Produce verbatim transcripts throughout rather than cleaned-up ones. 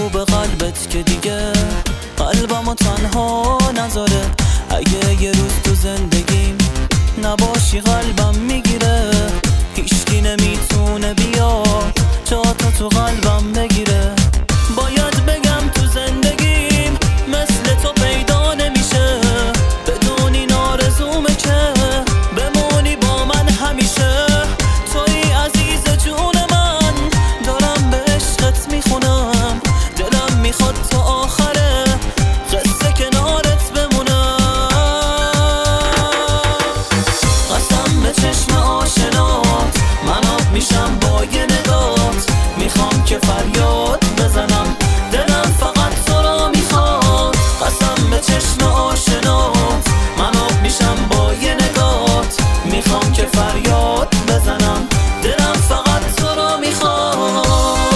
بگو به قلبت که دیگه قلبمو تنها نذاره. اگه یه روز تو زندگیم نباشی قلبم میگیره. هیچکی نمیتونه بیا جاتو تو قلبم بگیره. باید بگم تو زندگیم مثل تو پیدا نمیشه. بدونی نارزومه که بمونی با من همیشه. توی عزیز جون من دارم به عشقت میخونم. دلم میخواد تا آخره قصه کنارت بمونم. قسم به چشم آشنات من آب میشم با یه نگات. میخوام که فریاد بزنم دلم فقط تو را میخواد. قسم به چشم آشنات من آب میشم با یه نگات. میخوام که فریاد بزنم دلم فقط تو را میخواد.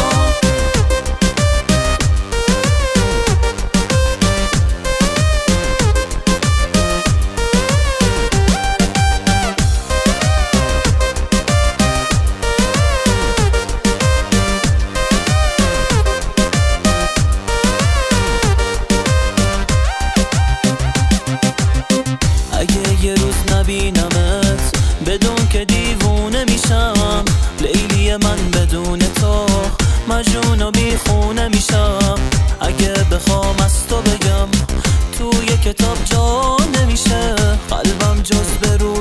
اگه یه روز نبینمت بدون که دیوونه میشم. لیلی من بدون تو مجنون و بیخونه میشم. اگه بخوام از تو بگم توی کتاب جا نمیشه. قلبم جز به روی